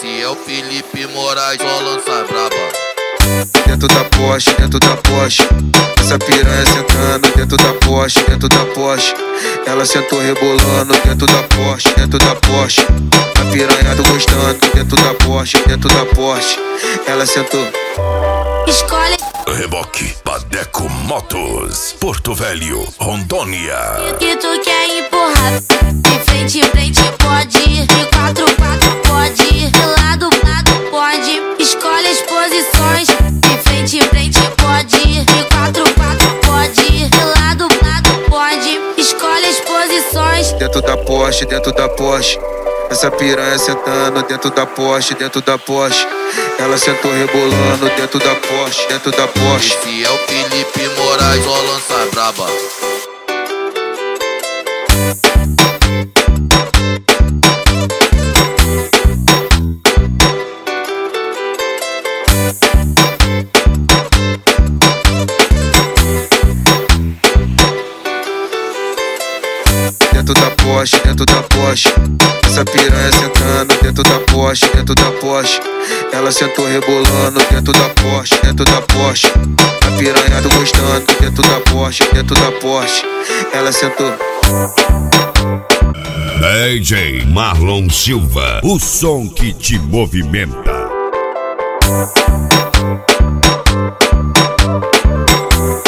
Esse é o Felipe Moraes, só lança braba. Dentro da Porsche, dentro da Porsche. Essa piranha sentando dentro da Porsche, dentro da Porsche. Ela sentou rebolando dentro da Porsche, dentro da Porsche. A piranha tô gostando dentro da Porsche, dentro da Porsche. Ela sentou. Escolhe Reboque Badeco Motos, Porto Velho, Rondônia. que tu quer empurrar. De frente, frente pode. De quatro, quatro pode. De lado, lado pode. Escolhe as posições. De frente, frente pode. De quatro, quatro pode. De lado, lado pode. Escolhe as posições. Dentro da Porsche, dentro da Porsche. Essa piranha sentando dentro da Porsche, dentro da Porsche. Ela sentou rebolando dentro da Porsche, dentro da Porsche. Esse é o Felipe Moraes, só lança braba. Dentro da Porsche, dentro da Porsche. Essa piranha sentando dentro da Porsche, dentro da Porsche. Ela sentou rebolando dentro da Porsche, dentro da Porsche. A piranha tô gostando dentro da Porsche, dentro da Porsche. Ela sentou. DJ Marlon Silva, o som que te movimenta.